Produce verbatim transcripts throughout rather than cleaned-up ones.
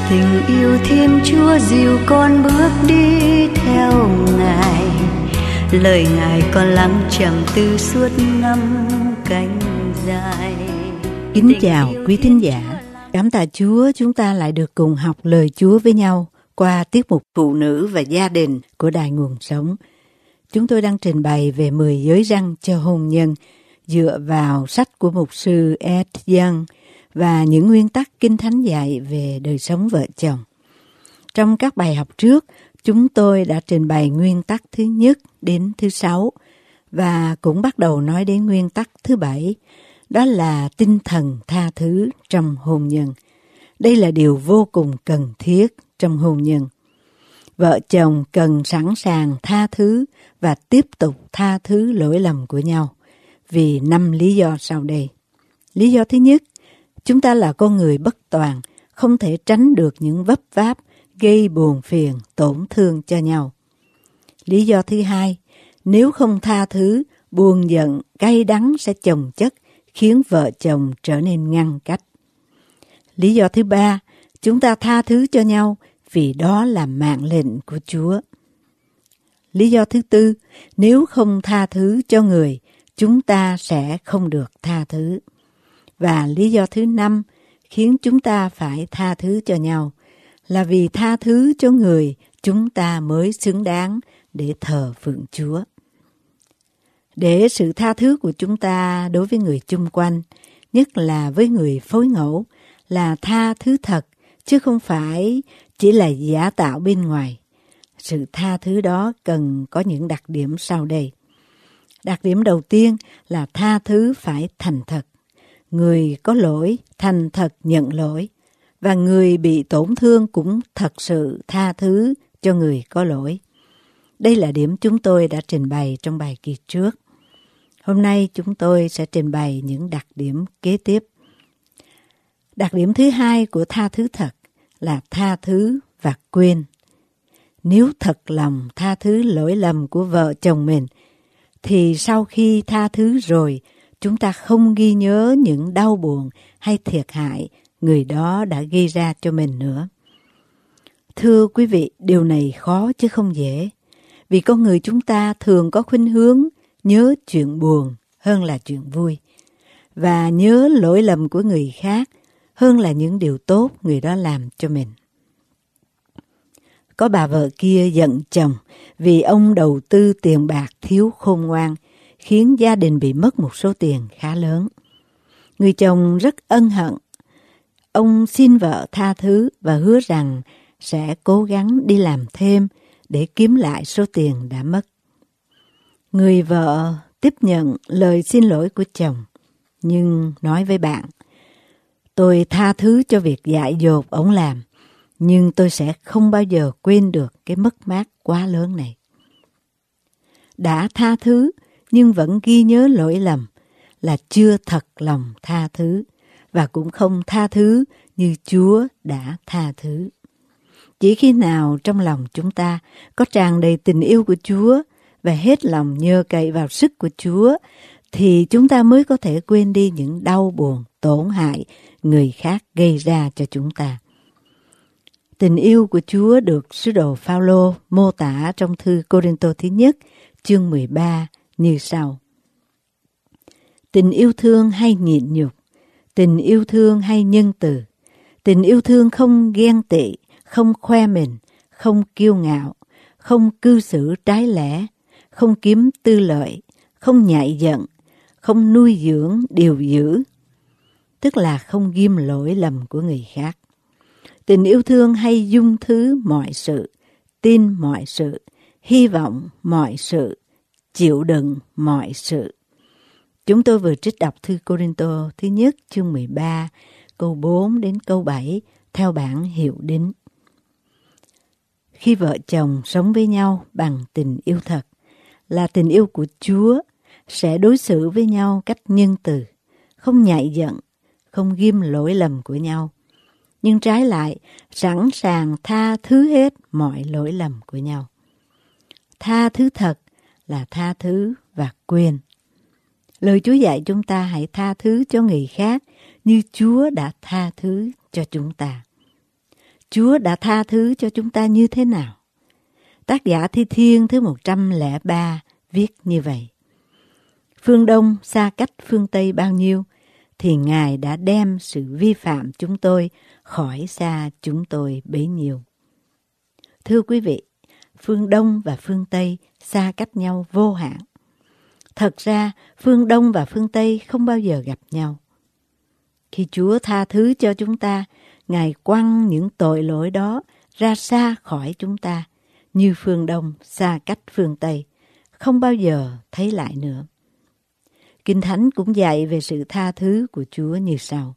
Tình yêu Thiên Chúa dìu con bước đi theo Ngài, lời Ngài con lắng trầm tư suốt năm cánh dài. Kính chào quý thính giả, cảm tạ Chúa chúng ta lại được cùng học lời Chúa với nhau qua tiết mục Phụ nữ và gia đình của Đài Nguồn Sống. Chúng tôi đang trình bày về mười giới răn cho hôn nhân dựa vào sách của mục sư Ed Young và những nguyên tắc Kinh Thánh dạy về đời sống vợ chồng. Trong các bài học trước, chúng tôi đã trình bày nguyên tắc thứ nhất đến thứ sáu và cũng bắt đầu nói đến nguyên tắc thứ bảy, đó là tinh thần tha thứ trong hôn nhân. Đây là điều vô cùng cần thiết trong hôn nhân. Vợ chồng cần sẵn sàng tha thứ và tiếp tục tha thứ lỗi lầm của nhau vì năm lý do sau đây. Lý do thứ nhất, chúng ta là con người bất toàn, không thể tránh được những vấp váp gây buồn phiền, tổn thương cho nhau. Lý do thứ hai, nếu không tha thứ, buồn giận, cay đắng sẽ chồng chất, khiến vợ chồng trở nên ngăn cách. Lý do thứ ba, chúng ta tha thứ cho nhau vì đó là mạng lệnh của Chúa. Lý do thứ tư, nếu không tha thứ cho người, chúng ta sẽ không được tha thứ. Và lý do thứ năm, khiến chúng ta phải tha thứ cho nhau, là vì tha thứ cho người, chúng ta mới xứng đáng để thờ phượng Chúa. Để sự tha thứ của chúng ta đối với người chung quanh, nhất là với người phối ngẫu, là tha thứ thật, chứ không phải chỉ là giả tạo bên ngoài. Sự tha thứ đó cần có những đặc điểm sau đây. Đặc điểm đầu tiên là tha thứ phải thành thật. Người có lỗi thành thật nhận lỗi, và người bị tổn thương cũng thật sự tha thứ cho người có lỗi. Đây là điểm chúng tôi đã trình bày trong bài kỳ trước. Hôm nay chúng tôi sẽ trình bày những đặc điểm kế tiếp. Đặc điểm thứ hai của tha thứ thật là tha thứ và quên. Nếu thật lòng tha thứ lỗi lầm của vợ chồng mình, thì sau khi tha thứ rồi, chúng ta không ghi nhớ những đau buồn hay thiệt hại người đó đã gây ra cho mình nữa. Thưa quý vị, điều này khó chứ không dễ, vì con người chúng ta thường có khuynh hướng nhớ chuyện buồn hơn là chuyện vui, và nhớ lỗi lầm của người khác hơn là những điều tốt người đó làm cho mình. Có bà vợ kia giận chồng vì ông đầu tư tiền bạc thiếu khôn ngoan, khiến gia đình bị mất một số tiền khá lớn. Người chồng rất ân hận. Ông xin vợ tha thứ và hứa rằng sẽ cố gắng đi làm thêm để kiếm lại số tiền đã mất. Người vợ tiếp nhận lời xin lỗi của chồng, nhưng nói với bạn, tôi tha thứ cho việc dại dột ông làm, nhưng tôi sẽ không bao giờ quên được cái mất mát quá lớn này. Đã tha thứ nhưng vẫn ghi nhớ lỗi lầm là chưa thật lòng tha thứ, và cũng không tha thứ như Chúa đã tha thứ. Chỉ khi nào trong lòng chúng ta có tràn đầy tình yêu của Chúa và hết lòng nhờ cậy vào sức của Chúa, thì chúng ta mới có thể quên đi những đau buồn, tổn hại người khác gây ra cho chúng ta. Tình yêu của Chúa được sứ đồ Phao-lô mô tả trong thư Cô-rinh-tô thứ nhất, chương mười ba như sau. Tình yêu thương hay nhịn nhục, tình yêu thương hay nhân từ, tình yêu thương không ghen tị, không khoe mình, không kiêu ngạo, không cư xử trái lẽ, không kiếm tư lợi, không nhạy giận, không nuôi dưỡng điều dữ, tức là không ghim lỗi lầm của người khác. Tình yêu thương hay dung thứ mọi sự, tin mọi sự, hy vọng mọi sự, chịu đựng mọi sự. Chúng tôi vừa trích đọc thư Cô-rinh-tô thứ nhất chương mười ba, câu bốn đến câu bảy theo bản Hiệu Đính. Khi vợ chồng sống với nhau bằng tình yêu thật, là tình yêu của Chúa, sẽ đối xử với nhau cách nhân từ, không nhạy giận, không ghim lỗi lầm của nhau, nhưng trái lại sẵn sàng tha thứ hết mọi lỗi lầm của nhau. Tha thứ thật là tha thứ và quên. Lời Chúa dạy chúng ta hãy tha thứ cho người khác như Chúa đã tha thứ cho chúng ta. Chúa đã tha thứ cho chúng ta như thế nào? Tác giả Thi Thiên thứ một trăm lẻ ba viết như vậy. Phương Đông xa cách phương Tây bao nhiêu, thì Ngài đã đem sự vi phạm chúng tôi khỏi xa chúng tôi bấy nhiêu. Thưa quý vị, phương Đông và phương Tây xa cách nhau vô hạn. Thật ra, phương Đông và phương Tây không bao giờ gặp nhau. Khi Chúa tha thứ cho chúng ta, Ngài quăng những tội lỗi đó ra xa khỏi chúng ta, như phương Đông xa cách phương Tây, không bao giờ thấy lại nữa. Kinh Thánh cũng dạy về sự tha thứ của Chúa như sau.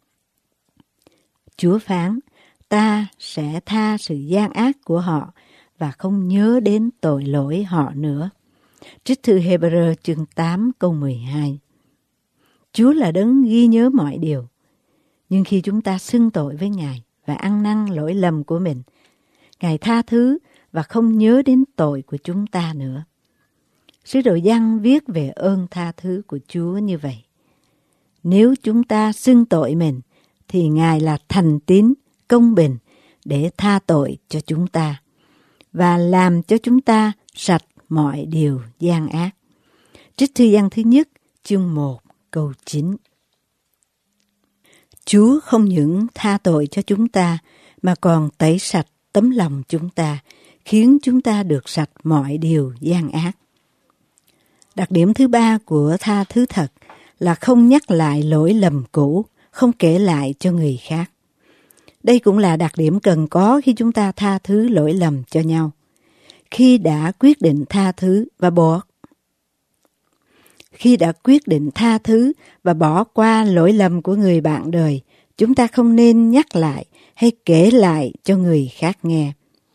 Chúa phán, ta sẽ tha sự gian ác của họ và không nhớ đến tội lỗi họ nữa. Trích thư Hebrew chương tám câu mười hai. Chúa là đấng ghi nhớ mọi điều. Nhưng khi chúng ta xưng tội với Ngài và ăn năn lỗi lầm của mình, Ngài tha thứ và không nhớ đến tội của chúng ta nữa. Sứ đồ Giăng viết về ơn tha thứ của Chúa như vậy. Nếu chúng ta xưng tội mình, thì Ngài là thành tín, công bình để tha tội cho chúng ta và làm cho chúng ta sạch mọi điều gian ác. Trích thư Giăng thứ nhất, chương một, câu chín. Chúa không những tha tội cho chúng ta, mà còn tẩy sạch tấm lòng chúng ta, khiến chúng ta được sạch mọi điều gian ác. Đặc điểm thứ ba của tha thứ thật là không nhắc lại lỗi lầm cũ, không kể lại cho người khác. Đây cũng là đặc điểm cần có khi chúng ta tha thứ lỗi lầm cho nhau. Khi đã quyết định tha thứ và bỏ Khi đã quyết định tha thứ và bỏ qua lỗi lầm của người bạn đời, chúng ta không nên nhắc lại hay kể lại cho người khác nghe.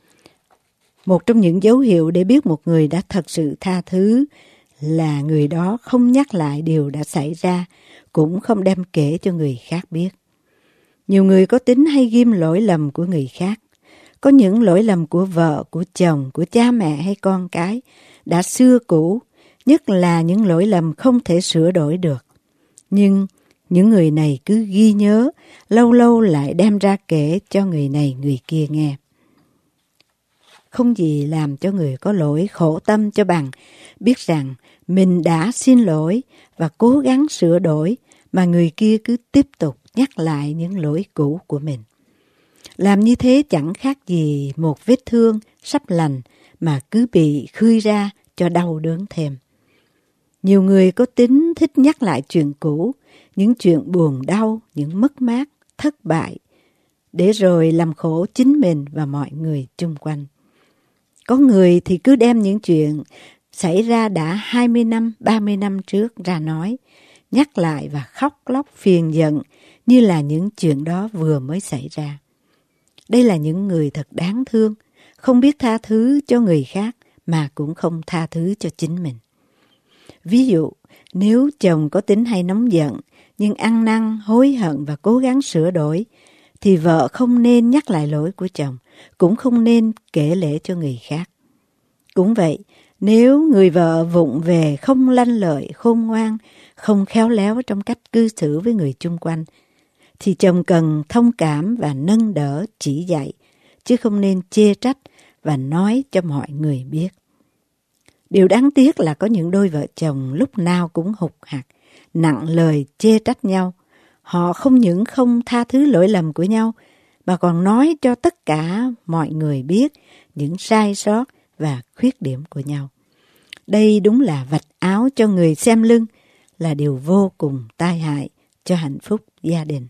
Một trong những dấu hiệu để biết một người đã thật sự tha thứ là người đó không nhắc lại điều đã xảy ra, cũng không đem kể cho người khác biết. Nhiều người có tính hay ghim lỗi lầm của người khác. Có những lỗi lầm của vợ, của chồng, của cha mẹ hay con cái đã xưa cũ, nhất là những lỗi lầm không thể sửa đổi được. Nhưng những người này cứ ghi nhớ, lâu lâu lại đem ra kể cho người này người kia nghe. Không gì làm cho người có lỗi khổ tâm cho bằng biết rằng mình đã xin lỗi và cố gắng sửa đổi, mà người kia cứ tiếp tục nhắc lại những lỗi cũ của mình. Làm như thế chẳng khác gì một vết thương sắp lành mà cứ bị khơi ra cho đau đớn thêm. Nhiều người có tính thích nhắc lại chuyện cũ, những chuyện buồn đau, những mất mát, thất bại, để rồi làm khổ chính mình và mọi người chung quanh. Có người thì cứ đem những chuyện xảy ra đã hai mươi năm, ba mươi năm trước ra nói, nhắc lại và khóc lóc phiền giận như là những chuyện đó vừa mới xảy ra. Đây là những người thật đáng thương, không biết tha thứ cho người khác mà cũng không tha thứ cho chính mình. Ví dụ, nếu chồng có tính hay nóng giận, nhưng ăn năn, hối hận và cố gắng sửa đổi, thì vợ không nên nhắc lại lỗi của chồng, cũng không nên kể lể cho người khác. Cũng vậy, nếu người vợ vụng về, không lanh lợi, khôn ngoan, không khéo léo trong cách cư xử với người chung quanh, thì chồng cần thông cảm và nâng đỡ, chỉ dạy, chứ không nên chê trách và nói cho mọi người biết. Điều đáng tiếc là có những đôi vợ chồng lúc nào cũng hụt hặc, nặng lời chê trách nhau. Họ không những không tha thứ lỗi lầm của nhau, mà còn nói cho tất cả mọi người biết những sai sót và khuyết điểm của nhau. Đây đúng là vạch áo cho người xem lưng, là điều vô cùng tai hại cho hạnh phúc gia đình.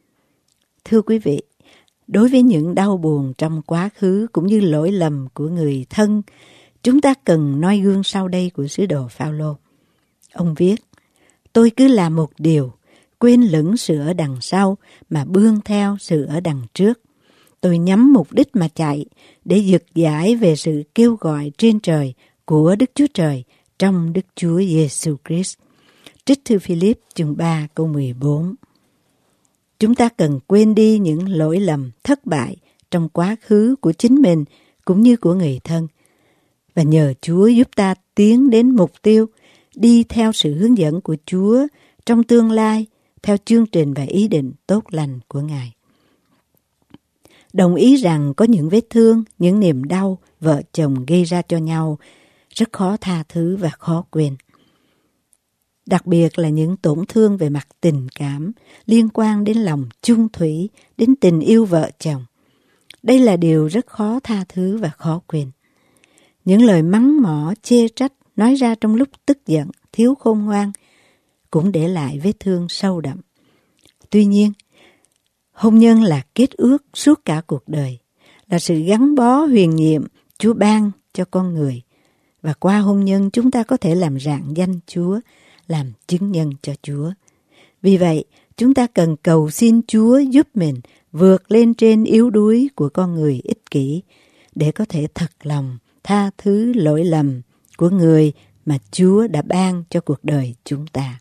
Thưa quý vị, đối với những đau buồn trong quá khứ cũng như lỗi lầm của người thân, chúng ta cần noi gương sau đây của sứ đồ Phao-lô. Ông viết, tôi cứ làm một điều, quên lửng sự ở đằng sau mà bươn theo sự ở đằng trước. Tôi nhắm mục đích mà chạy để giật giải về sự kêu gọi trên trời của Đức Chúa Trời trong Đức Chúa Giêsu Christ. Trích thư Philip chương ba câu mười bốn. Chúng ta cần quên đi những lỗi lầm thất bại trong quá khứ của chính mình cũng như của người thân, và nhờ Chúa giúp ta tiến đến mục tiêu, đi theo sự hướng dẫn của Chúa trong tương lai, theo chương trình và ý định tốt lành của Ngài. đồng ý rằng có những vết thương, những niềm đau vợ chồng gây ra cho nhau rất khó tha thứ và khó quên. Đặc biệt là những tổn thương về mặt tình cảm liên quan đến lòng chung thủy, đến tình yêu vợ chồng. Đây là điều rất khó tha thứ và khó quên. Những lời mắng mỏ, chê trách nói ra trong lúc tức giận, thiếu khôn ngoan cũng để lại vết thương sâu đậm. Tuy nhiên, hôn nhân là kết ước suốt cả cuộc đời, là sự gắn bó huyền nhiệm Chúa ban cho con người. Và qua hôn nhân chúng ta có thể làm rạng danh Chúa, làm chứng nhân cho Chúa. Vì vậy, chúng ta cần cầu xin Chúa giúp mình vượt lên trên yếu đuối của con người ích kỷ để có thể thật lòng tha thứ lỗi lầm của người mà Chúa đã ban cho cuộc đời chúng ta.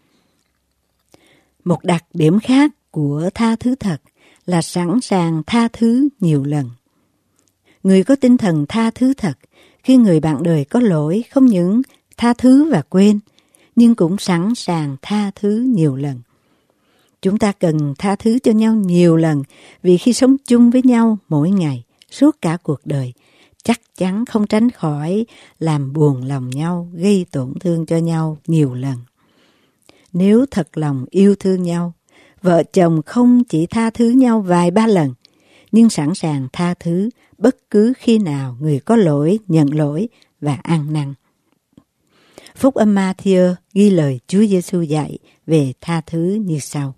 Một đặc điểm khác của tha thứ thật là sẵn sàng tha thứ nhiều lần. Người có tinh thần tha thứ thật, khi người bạn đời có lỗi không những tha thứ và quên, nhưng cũng sẵn sàng tha thứ nhiều lần. Chúng ta cần tha thứ cho nhau nhiều lần, vì khi sống chung với nhau mỗi ngày, suốt cả cuộc đời, chắc chắn không tránh khỏi làm buồn lòng nhau, gây tổn thương cho nhau nhiều lần. Nếu thật lòng yêu thương nhau, vợ chồng không chỉ tha thứ nhau vài ba lần, nhưng sẵn sàng tha thứ bất cứ khi nào người có lỗi nhận lỗi và ăn năn. Phúc âm Ma-thi-ơ ghi lời Chúa Giêsu dạy về tha thứ như sau.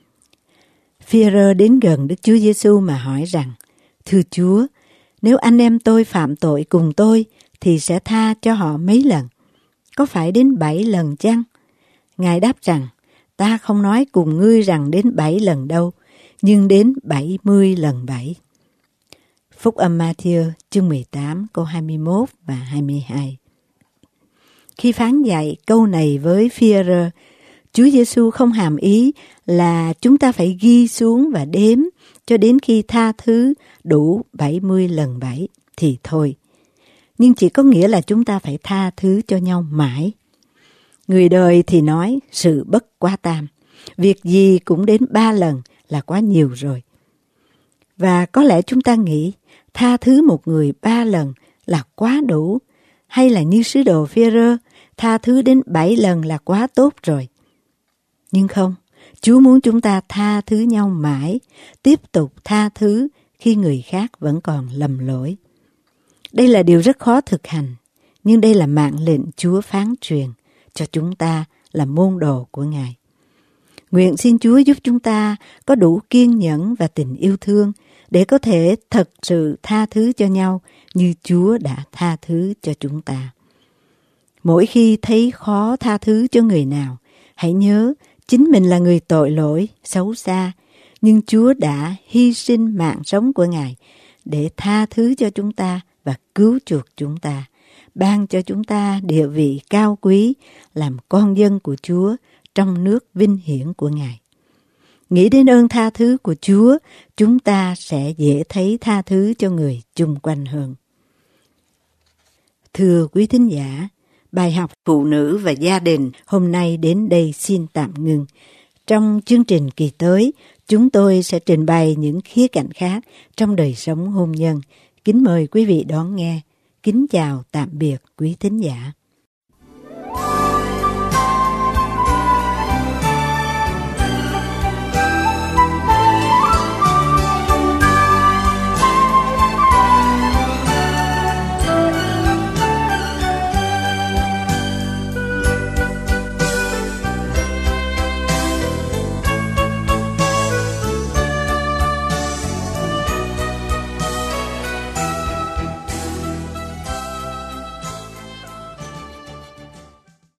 Phi-e-rơ đến gần Đức Chúa Giêsu mà hỏi rằng: Thưa Chúa, nếu anh em tôi phạm tội cùng tôi thì sẽ tha cho họ mấy lần? Có phải đến bảy lần chăng? Ngài đáp rằng: Ta không nói cùng ngươi rằng đến bảy lần đâu, nhưng đến bảy mươi lần bảy. Phúc âm Ma-thi-ơ chương mười tám câu hai mươi mốt và hai mươi hai. Khi phán dạy câu này với Phi-e-rơ, Chúa Giêsu không hàm ý là chúng ta phải ghi xuống và đếm cho đến khi tha thứ đủ bảy mươi lần bảy thì thôi. Nhưng chỉ có nghĩa là chúng ta phải tha thứ cho nhau mãi. Người đời thì nói sự bất quá tam, việc gì cũng đến ba lần là quá nhiều rồi. Và có lẽ chúng ta nghĩ tha thứ một người ba lần là quá đủ, hay là như sứ đồ Phi-e-rơ, tha thứ đến bảy lần là quá tốt rồi. Nhưng không, Chúa muốn chúng ta tha thứ nhau mãi, tiếp tục tha thứ khi người khác vẫn còn lầm lỗi. Đây là điều rất khó thực hành, nhưng đây là mạng lệnh Chúa phán truyền cho chúng ta là môn đồ của Ngài. Nguyện xin Chúa giúp chúng ta có đủ kiên nhẫn và tình yêu thương để có thể thật sự tha thứ cho nhau như Chúa đã tha thứ cho chúng ta. Mỗi khi thấy khó tha thứ cho người nào, hãy nhớ chính mình là người tội lỗi, xấu xa, nhưng Chúa đã hy sinh mạng sống của Ngài để tha thứ cho chúng ta và cứu chuộc chúng ta, ban cho chúng ta địa vị cao quý làm con dân của Chúa trong nước vinh hiển của Ngài. Nghĩ đến ơn tha thứ của Chúa, chúng ta sẽ dễ thấy tha thứ cho người chung quanh hơn. Thưa quý thính giả, bài học Phụ nữ và gia đình hôm nay đến đây xin tạm ngừng. Trong chương trình kỳ tới, chúng tôi sẽ trình bày những khía cạnh khác trong đời sống hôn nhân. Kính mời quý vị đón nghe. Kính chào tạm biệt quý thính giả.